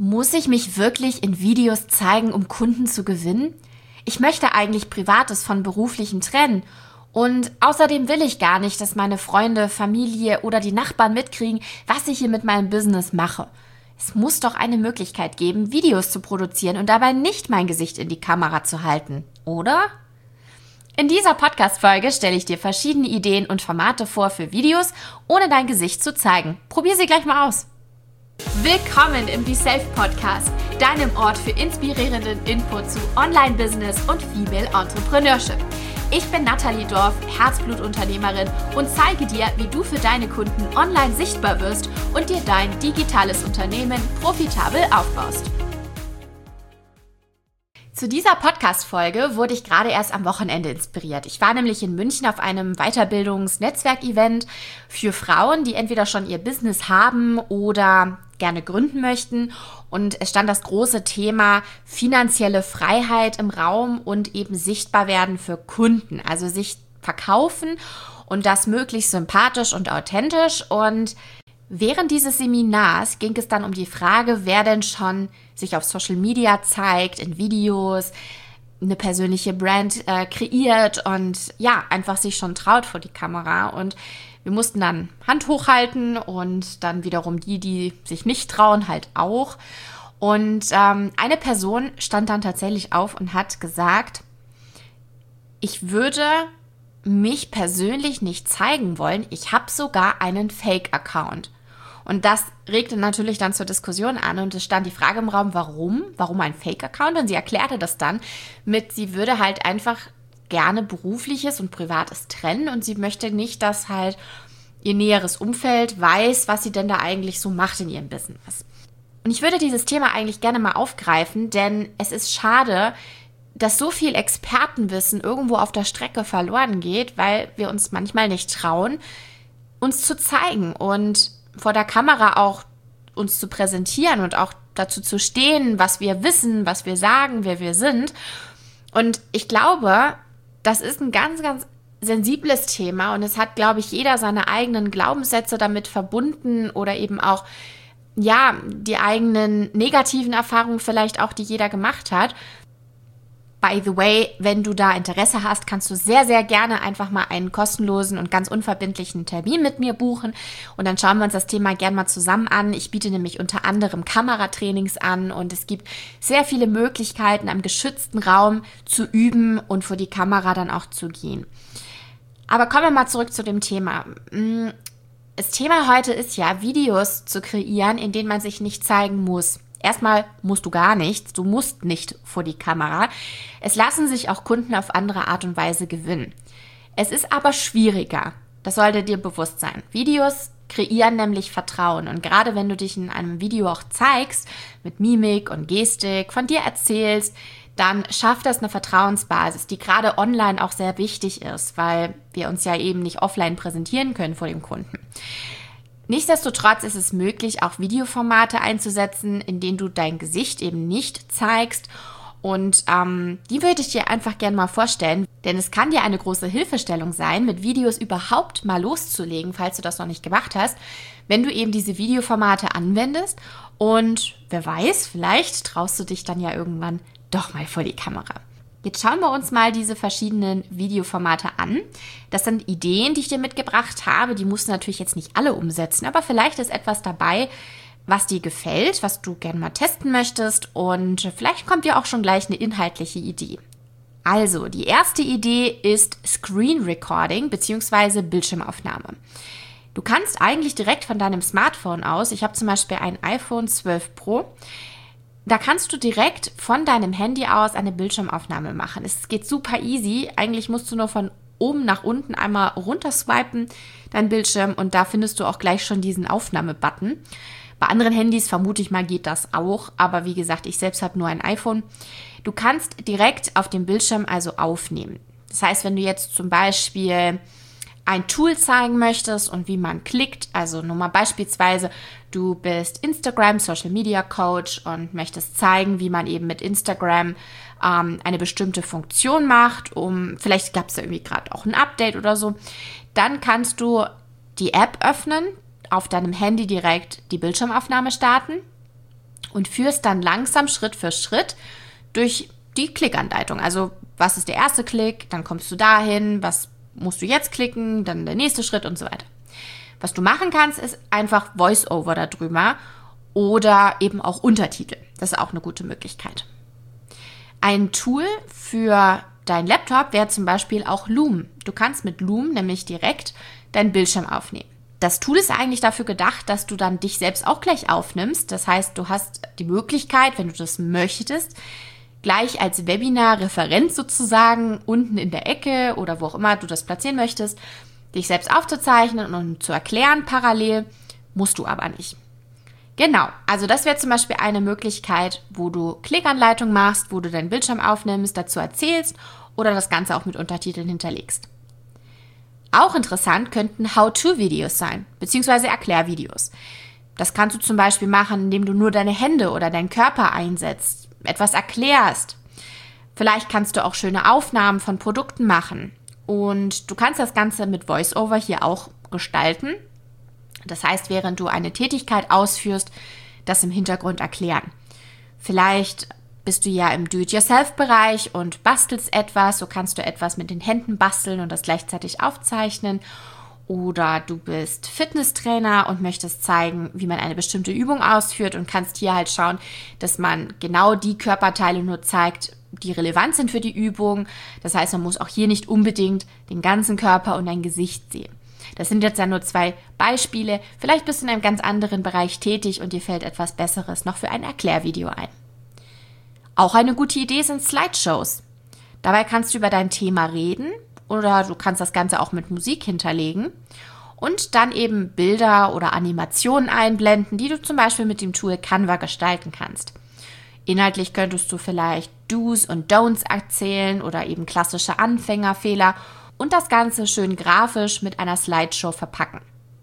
Muss ich mich wirklich in Videos zeigen, um Kunden zu gewinnen? Ich möchte eigentlich Privates von Beruflichem trennen. Und außerdem will ich gar nicht, dass meine Freunde, Familie oder die Nachbarn mitkriegen, was ich hier mit meinem Business mache. Es muss doch eine Möglichkeit geben, Videos zu produzieren und dabei nicht mein Gesicht in die Kamera zu halten, oder? In dieser Podcast-Folge stelle ich dir verschiedene Ideen und Formate vor für Videos, ohne dein Gesicht zu zeigen. Probier sie gleich mal aus. Willkommen im Be Self Podcast, deinem Ort für inspirierenden Input zu Online-Business und Female Entrepreneurship. Ich bin Nathalie Dorf, Herzblutunternehmerin und zeige dir, wie du für deine Kunden online sichtbar wirst und dir dein digitales Unternehmen profitabel aufbaust. Zu dieser Podcast-Folge wurde ich gerade erst am Wochenende inspiriert. Ich war nämlich in München auf einem Weiterbildungs-Netzwerk-Event für Frauen, die entweder schon ihr Business haben oder gerne gründen möchten. Und es stand das große Thema finanzielle Freiheit im Raum und eben sichtbar werden für Kunden. Also sich verkaufen und das möglichst sympathisch und authentisch. Und während dieses Seminars ging es dann um die Frage, wer denn schon sich auf Social Media zeigt, in Videos, eine persönliche Brand kreiert und ja, einfach sich schon traut vor die Kamera. Und wir mussten dann Hand hochhalten und dann wiederum die sich nicht trauen, halt auch. Und eine Person stand dann tatsächlich auf und hat gesagt, ich würde mich persönlich nicht zeigen wollen. Ich habe sogar einen Fake-Account. Und das regte natürlich dann zur Diskussion an und es stand die Frage im Raum, warum ein Fake-Account? Und sie erklärte das dann sie würde halt einfach gerne Berufliches und Privates trennen und sie möchte nicht, dass halt ihr näheres Umfeld weiß, was sie denn da eigentlich so macht in ihrem Business. Und ich würde dieses Thema eigentlich gerne mal aufgreifen, denn es ist schade, dass so viel Expertenwissen irgendwo auf der Strecke verloren geht, weil wir uns manchmal nicht trauen, uns zu zeigen und vor der Kamera auch uns zu präsentieren und auch dazu zu stehen, was wir wissen, was wir sagen, wer wir sind. Und ich glaube, das ist ein ganz, ganz sensibles Thema und es hat, glaube ich, jeder seine eigenen Glaubenssätze damit verbunden oder eben auch, ja, die eigenen negativen Erfahrungen vielleicht auch, die jeder gemacht hat. By the way, wenn du da Interesse hast, kannst du sehr, sehr gerne einfach mal einen kostenlosen und ganz unverbindlichen Termin mit mir buchen und dann schauen wir uns das Thema gerne mal zusammen an. Ich biete nämlich unter anderem Kameratrainings an und es gibt sehr viele Möglichkeiten, am geschützten Raum zu üben und vor die Kamera dann auch zu gehen. Aber kommen wir mal zurück zu dem Thema. Das Thema heute ist ja, Videos zu kreieren, in denen man sich nicht zeigen muss. Erstmal musst du gar nichts, du musst nicht vor die Kamera. Es lassen sich auch Kunden auf andere Art und Weise gewinnen. Es ist aber schwieriger, das sollte dir bewusst sein. Videos kreieren nämlich Vertrauen und gerade wenn du dich in einem Video auch zeigst, mit Mimik und Gestik, von dir erzählst, dann schafft das eine Vertrauensbasis, die gerade online auch sehr wichtig ist, weil wir uns ja eben nicht offline präsentieren können vor dem Kunden. Nichtsdestotrotz ist es möglich, auch Videoformate einzusetzen, in denen du dein Gesicht eben nicht zeigst. Und die würde ich dir einfach gerne mal vorstellen, denn es kann dir eine große Hilfestellung sein, mit Videos überhaupt mal loszulegen, falls du das noch nicht gemacht hast, wenn du eben diese Videoformate anwendest. Und wer weiß, vielleicht traust du dich dann ja irgendwann doch mal vor die Kamera. Jetzt schauen wir uns mal diese verschiedenen Videoformate an. Das sind Ideen, die ich dir mitgebracht habe. Die musst du natürlich jetzt nicht alle umsetzen, aber vielleicht ist etwas dabei, was dir gefällt, was du gerne mal testen möchtest und vielleicht kommt dir auch schon gleich eine inhaltliche Idee. Also, die erste Idee ist Screen Recording bzw. Bildschirmaufnahme. Du kannst eigentlich direkt von deinem Smartphone aus, ich habe zum Beispiel ein iPhone 12 Pro, da kannst du direkt von deinem Handy aus eine Bildschirmaufnahme machen. Es geht super easy. Eigentlich musst du nur von oben nach unten einmal runter swipen, dein Bildschirm, und da findest du auch gleich schon diesen Aufnahme-Button. Bei anderen Handys vermute ich mal geht das auch, aber wie gesagt, ich selbst habe nur ein iPhone. Du kannst direkt auf dem Bildschirm also aufnehmen. Das heißt, wenn du jetzt zum Beispiel ein Tool zeigen möchtest und wie man klickt, also nur mal beispielsweise, du bist Instagram Social Media Coach und möchtest zeigen, wie man eben mit Instagram eine bestimmte Funktion macht, vielleicht gab es da irgendwie gerade auch ein Update oder so, dann kannst du die App öffnen, auf deinem Handy direkt die Bildschirmaufnahme starten und führst dann langsam Schritt für Schritt durch die Klickanleitung. Also was ist der erste Klick, dann kommst du dahin, was musst du jetzt klicken, dann der nächste Schritt und so weiter. Was du machen kannst, ist einfach Voice-Over darüber oder eben auch Untertitel. Das ist auch eine gute Möglichkeit. Ein Tool für dein Laptop wäre zum Beispiel auch Loom. Du kannst mit Loom nämlich direkt deinen Bildschirm aufnehmen. Das Tool ist eigentlich dafür gedacht, dass du dann dich selbst auch gleich aufnimmst. Das heißt, du hast die Möglichkeit, wenn du das möchtest, gleich als Webinar-Referent sozusagen unten in der Ecke oder wo auch immer du das platzieren möchtest, dich selbst aufzuzeichnen und zu erklären parallel, musst du aber nicht. Genau, also das wäre zum Beispiel eine Möglichkeit, wo du Klickanleitung machst, wo du deinen Bildschirm aufnimmst, dazu erzählst oder das Ganze auch mit Untertiteln hinterlegst. Auch interessant könnten How-to-Videos sein, beziehungsweise Erklärvideos. Das kannst du zum Beispiel machen, indem du nur deine Hände oder deinen Körper einsetzt, etwas erklärst. Vielleicht kannst du auch schöne Aufnahmen von Produkten machen. Und du kannst das Ganze mit VoiceOver hier auch gestalten. Das heißt, während du eine Tätigkeit ausführst, das im Hintergrund erklären. Vielleicht bist du ja im Do-it-yourself-Bereich und bastelst etwas, so kannst du etwas mit den Händen basteln und das gleichzeitig aufzeichnen. Oder du bist Fitnesstrainer und möchtest zeigen, wie man eine bestimmte Übung ausführt und kannst hier halt schauen, dass man genau die Körperteile nur zeigt, die relevant sind für die Übung. Das heißt, man muss auch hier nicht unbedingt den ganzen Körper und dein Gesicht sehen. Das sind jetzt ja nur 2 Beispiele. Vielleicht bist du in einem ganz anderen Bereich tätig und dir fällt etwas Besseres noch für ein Erklärvideo ein. Auch eine gute Idee sind Slideshows. Dabei kannst du über dein Thema reden oder du kannst das Ganze auch mit Musik hinterlegen und dann eben Bilder oder Animationen einblenden, die du zum Beispiel mit dem Tool Canva gestalten kannst. Inhaltlich könntest du vielleicht Do's und Don'ts erzählen oder eben klassische Anfängerfehler und das Ganze schön grafisch mit einer Slideshow verpacken.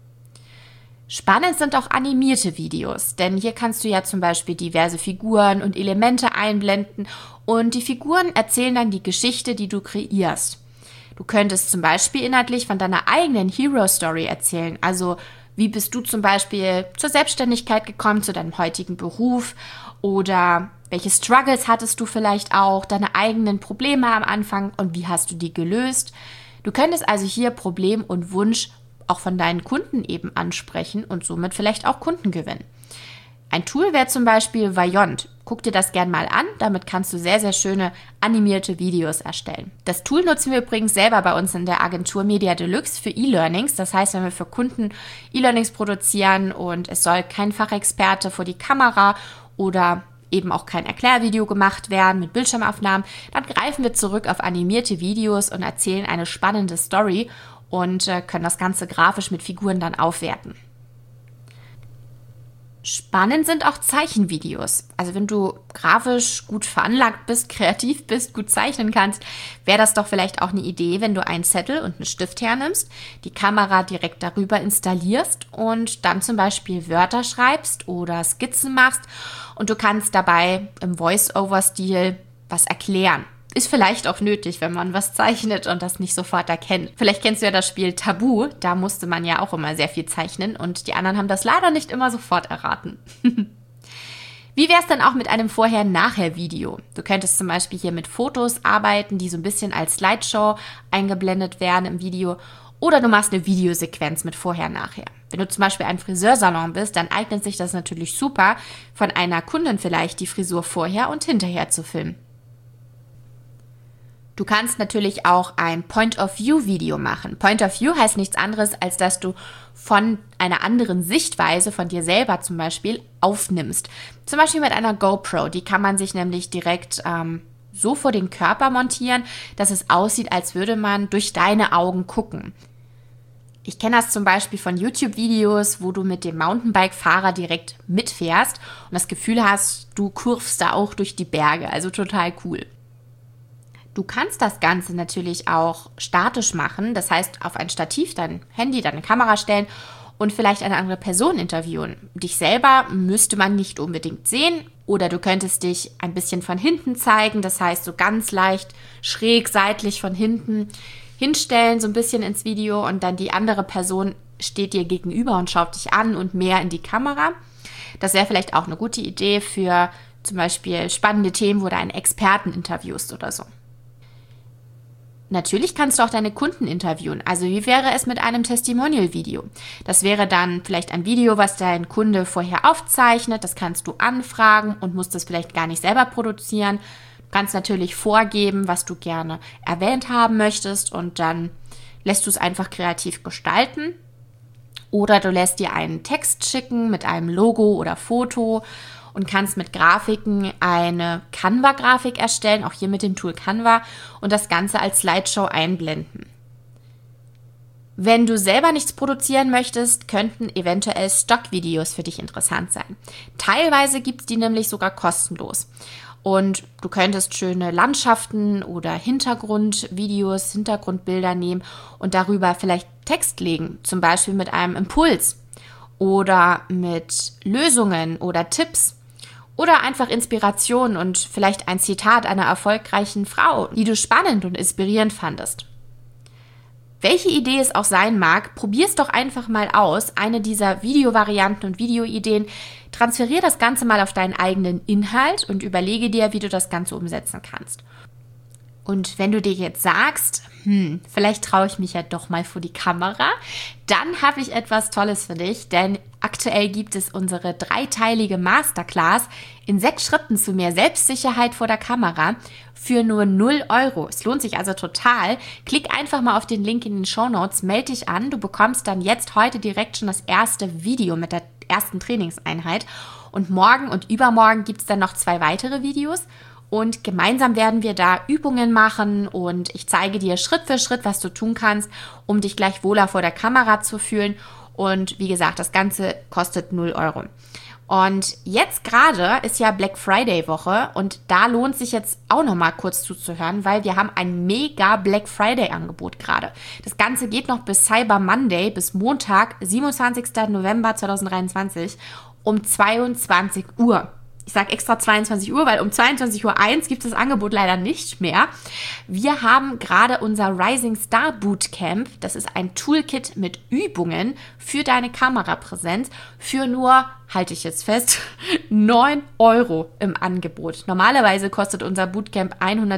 Spannend sind auch animierte Videos, denn hier kannst du ja zum Beispiel diverse Figuren und Elemente einblenden und die Figuren erzählen dann die Geschichte, die du kreierst. Du könntest zum Beispiel inhaltlich von deiner eigenen Hero Story erzählen, also wie bist du zum Beispiel zur Selbstständigkeit gekommen, zu deinem heutigen Beruf oder welche Struggles hattest du vielleicht auch, deine eigenen Probleme am Anfang und wie hast du die gelöst. Du könntest also hier Problem und Wunsch auch von deinen Kunden eben ansprechen und somit vielleicht auch Kunden gewinnen. Ein Tool wäre zum Beispiel Vyond. Guck dir das gern mal an, damit kannst du sehr, sehr schöne animierte Videos erstellen. Das Tool nutzen wir übrigens selber bei uns in der Agentur Media Deluxe für E-Learnings. Das heißt, wenn wir für Kunden E-Learnings produzieren und es soll kein Fachexperte vor die Kamera oder eben auch kein Erklärvideo gemacht werden mit Bildschirmaufnahmen, dann greifen wir zurück auf animierte Videos und erzählen eine spannende Story und können das Ganze grafisch mit Figuren dann aufwerten. Spannend sind auch Zeichenvideos. Also wenn du grafisch gut veranlagt bist, kreativ bist, gut zeichnen kannst, wäre das doch vielleicht auch eine Idee, wenn du einen Zettel und einen Stift hernimmst, die Kamera direkt darüber installierst und dann zum Beispiel Wörter schreibst oder Skizzen machst und du kannst dabei im Voice-Over-Stil was erklären. Ist vielleicht auch nötig, wenn man was zeichnet und das nicht sofort erkennt. Vielleicht kennst du ja das Spiel Tabu, da musste man ja auch immer sehr viel zeichnen und die anderen haben das leider nicht immer sofort erraten. Wie wäre es dann auch mit einem Vorher-Nachher-Video? Du könntest zum Beispiel hier mit Fotos arbeiten, die so ein bisschen als Slideshow eingeblendet werden im Video oder du machst eine Videosequenz mit Vorher-Nachher. Wenn du zum Beispiel ein Friseursalon bist, dann eignet sich das natürlich super, von einer Kundin vielleicht die Frisur vorher und hinterher zu filmen. Du kannst natürlich auch ein Point-of-View-Video machen. Point-of-View heißt nichts anderes, als dass du von einer anderen Sichtweise von dir selber zum Beispiel aufnimmst. Zum Beispiel mit einer GoPro. Die kann man sich nämlich direkt so vor den Körper montieren, dass es aussieht, als würde man durch deine Augen gucken. Ich kenne das zum Beispiel von YouTube-Videos, wo du mit dem Mountainbike-Fahrer direkt mitfährst und das Gefühl hast, du kurvst da auch durch die Berge. Also total cool. Du kannst das Ganze natürlich auch statisch machen, das heißt auf ein Stativ dein Handy, deine Kamera stellen und vielleicht eine andere Person interviewen. Dich selber müsste man nicht unbedingt sehen oder du könntest dich ein bisschen von hinten zeigen, das heißt so ganz leicht schräg seitlich von hinten hinstellen, so ein bisschen ins Video und dann die andere Person steht dir gegenüber und schaut dich an und mehr in die Kamera. Das wäre vielleicht auch eine gute Idee für zum Beispiel spannende Themen, wo du einen Experten interviewst oder so. Natürlich kannst du auch deine Kunden interviewen. Also wie wäre es mit einem Testimonial-Video? Das wäre dann vielleicht ein Video, was dein Kunde vorher aufzeichnet. Das kannst du anfragen und musst das vielleicht gar nicht selber produzieren. Du kannst natürlich vorgeben, was du gerne erwähnt haben möchtest und dann lässt du es einfach kreativ gestalten. Oder du lässt dir einen Text schicken mit einem Logo oder Foto und kannst mit Grafiken eine Canva-Grafik erstellen, auch hier mit dem Tool Canva, und das Ganze als Slideshow einblenden. Wenn du selber nichts produzieren möchtest, könnten eventuell Stockvideos für dich interessant sein. Teilweise gibt es die nämlich sogar kostenlos. Und du könntest schöne Landschaften oder Hintergrundvideos, Hintergrundbilder nehmen und darüber vielleicht Text legen, zum Beispiel mit einem Impuls oder mit Lösungen oder Tipps. Oder einfach Inspiration und vielleicht ein Zitat einer erfolgreichen Frau, die du spannend und inspirierend fandest. Welche Idee es auch sein mag, probier es doch einfach mal aus, eine dieser Videovarianten und Videoideen. Transferier das Ganze mal auf deinen eigenen Inhalt und überlege dir, wie du das Ganze umsetzen kannst. Und wenn du dir jetzt sagst, vielleicht traue ich mich ja doch mal vor die Kamera, dann habe ich etwas Tolles für dich, denn aktuell gibt es unsere 3-teilige Masterclass in 6 Schritten zu mehr Selbstsicherheit vor der Kamera für nur 0 €. Es lohnt sich also total. Klick einfach mal auf den Link in den Shownotes, melde dich an. Du bekommst dann jetzt heute direkt schon das erste Video mit der ersten Trainingseinheit. Und morgen und übermorgen gibt es dann noch 2 weitere Videos. Und gemeinsam werden wir da Übungen machen und ich zeige dir Schritt für Schritt, was du tun kannst, um dich gleich wohler vor der Kamera zu fühlen. Und wie gesagt, das Ganze kostet 0 €. Und jetzt gerade ist ja Black Friday Woche und da lohnt sich jetzt auch noch mal kurz zuzuhören, weil wir haben ein mega Black Friday Angebot gerade. Das Ganze geht noch bis Cyber Monday, bis Montag, 27. November 2023 um 22 Uhr. Ich sage extra 22 Uhr, weil um 22:01 Uhr gibt es das Angebot leider nicht mehr. Wir haben gerade unser Rising Star Bootcamp. Das ist ein Toolkit mit Übungen für deine Kamerapräsenz für nur, halte ich jetzt fest, 9 € im Angebot. Normalerweise kostet unser Bootcamp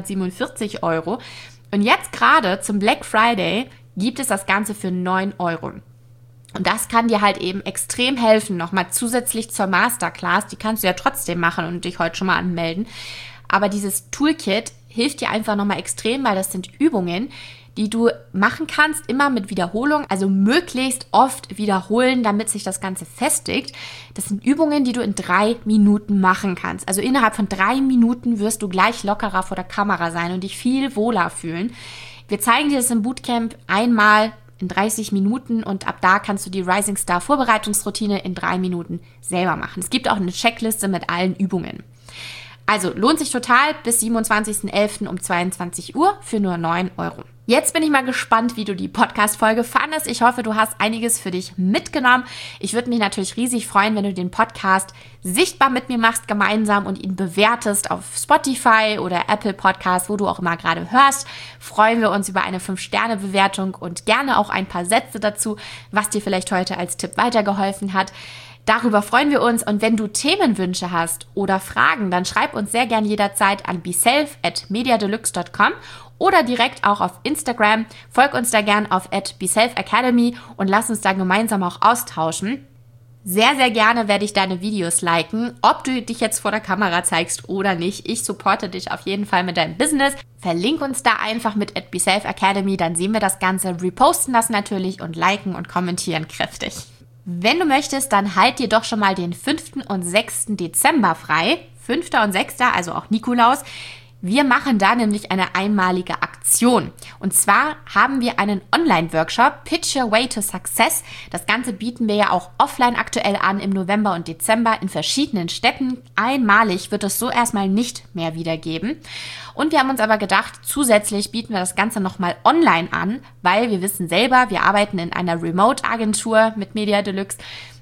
147 €. Und jetzt gerade zum Black Friday gibt es das Ganze für 9 €. Und das kann dir halt eben extrem helfen, nochmal zusätzlich zur Masterclass. Die kannst du ja trotzdem machen und dich heute schon mal anmelden. Aber dieses Toolkit hilft dir einfach nochmal extrem, weil das sind Übungen, die du machen kannst, immer mit Wiederholung, also möglichst oft wiederholen, damit sich das Ganze festigt. Das sind Übungen, die du in 3 Minuten machen kannst. Also innerhalb von 3 Minuten wirst du gleich lockerer vor der Kamera sein und dich viel wohler fühlen. Wir zeigen dir das im Bootcamp einmal in 30 Minuten und ab da kannst du die Rising Star Vorbereitungsroutine in 3 Minuten selber machen. Es gibt auch eine Checkliste mit allen Übungen. Also lohnt sich total bis 27.11. um 22 Uhr für nur 9 €. Jetzt bin ich mal gespannt, wie du die Podcast-Folge fandest. Ich hoffe, du hast einiges für dich mitgenommen. Ich würde mich natürlich riesig freuen, wenn du den Podcast sichtbar mit mir machst gemeinsam und ihn bewertest auf Spotify oder Apple Podcast, wo du auch immer gerade hörst. Freuen wir uns über eine 5-Sterne-Bewertung und gerne auch ein paar Sätze dazu, was dir vielleicht heute als Tipp weitergeholfen hat. Darüber freuen wir uns und wenn du Themenwünsche hast oder Fragen, dann schreib uns sehr gern jederzeit an beself@mediadeluxe.com oder direkt auch auf Instagram. Folg uns da gern auf @beselfacademy und lass uns da gemeinsam auch austauschen. Sehr, sehr gerne werde ich deine Videos liken, ob du dich jetzt vor der Kamera zeigst oder nicht. Ich supporte dich auf jeden Fall mit deinem Business. Verlink uns da einfach mit @beselfacademy, dann sehen wir das Ganze, reposten das natürlich und liken und kommentieren kräftig. Wenn du möchtest, dann halt dir doch schon mal den 5. und 6. Dezember frei. 5. und 6., also auch Nikolaus. Wir machen da nämlich eine einmalige Aktion. Und zwar haben wir einen Online-Workshop, Pitch Your Way to Success. Das Ganze bieten wir ja auch offline aktuell an im November und Dezember in verschiedenen Städten. Einmalig wird es so erstmal nicht mehr wiedergeben. Und wir haben uns aber gedacht, zusätzlich bieten wir das Ganze nochmal online an, weil wir wissen selber, wir arbeiten in einer Remote-Agentur mit Media Deluxe.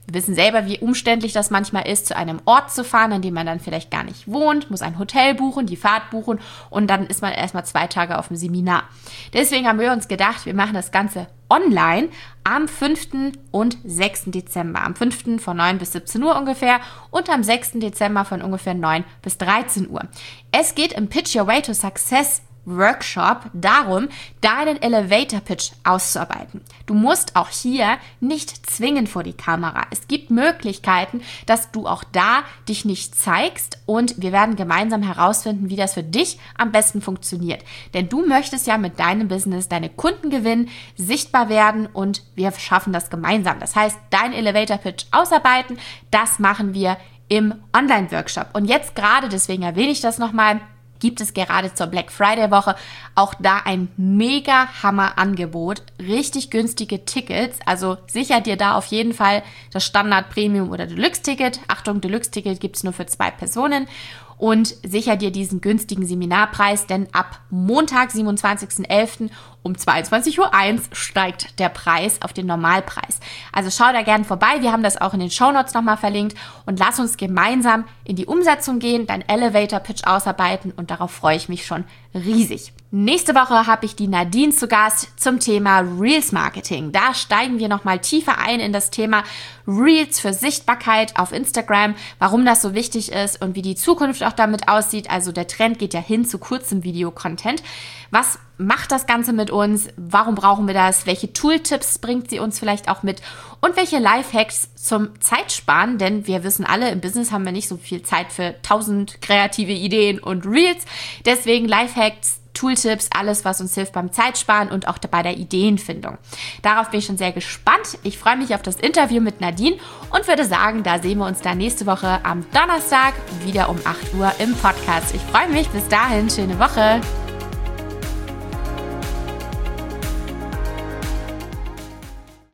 Wir wissen selber, wie umständlich das manchmal ist, zu einem Ort zu fahren, an dem man dann vielleicht gar nicht wohnt, muss ein Hotel buchen, die Fahrt buchen und dann ist man erstmal 2 Tage auf dem Seminar. Deswegen haben wir uns gedacht, wir machen das Ganze online am 5. und 6. Dezember. Am 5. von 9 bis 17 Uhr ungefähr und am 6. Dezember von ungefähr 9 bis 13 Uhr. Es geht im Pitch Your Way to Success Workshop darum, deinen Elevator Pitch auszuarbeiten. Du musst auch hier nicht zwingend vor die Kamera. Es gibt Möglichkeiten, dass du auch da dich nicht zeigst und wir werden gemeinsam herausfinden, wie das für dich am besten funktioniert. Denn du möchtest ja mit deinem Business deine Kunden gewinnen, sichtbar werden und wir schaffen das gemeinsam. Das heißt, dein Elevator Pitch ausarbeiten, das machen wir im Online-Workshop. Und jetzt gerade, deswegen erwähne ich das nochmal, gibt es gerade zur Black Friday Woche auch da ein mega Hammer-Angebot, richtig günstige Tickets, also sicher dir da auf jeden Fall das Standard, Premium oder Deluxe-Ticket. Achtung, Deluxe-Ticket gibt es nur für 2 Personen und sicher dir diesen günstigen Seminarpreis, denn ab Montag, 27.11. um 22.01 Uhr steigt der Preis auf den Normalpreis. Also schau da gerne vorbei, wir haben das auch in den Shownotes nochmal verlinkt und lass uns gemeinsam in die Umsetzung gehen, dein Elevator-Pitch ausarbeiten und darauf freue ich mich schon riesig. Nächste Woche habe ich die Nadine zu Gast zum Thema Reels Marketing. Da steigen wir nochmal tiefer ein in das Thema Reels für Sichtbarkeit auf Instagram, warum das so wichtig ist und wie die Zukunft auch damit aussieht. Also der Trend geht ja hin zu kurzem Video-Content. Was macht das Ganze mit uns? Warum brauchen wir das? Welche Tooltips bringt sie uns vielleicht auch mit? Und welche Lifehacks zum Zeitsparen? Denn wir wissen alle, im Business haben wir nicht so viel Zeit für 1000 kreative Ideen und Reels. Deswegen Lifehacks, Tooltips, alles, was uns hilft beim Zeitsparen und auch bei der Ideenfindung. Darauf bin ich schon sehr gespannt. Ich freue mich auf das Interview mit Nadine und würde sagen, da sehen wir uns dann nächste Woche am Donnerstag wieder um 8 Uhr im Podcast. Ich freue mich. Bis dahin, schöne Woche.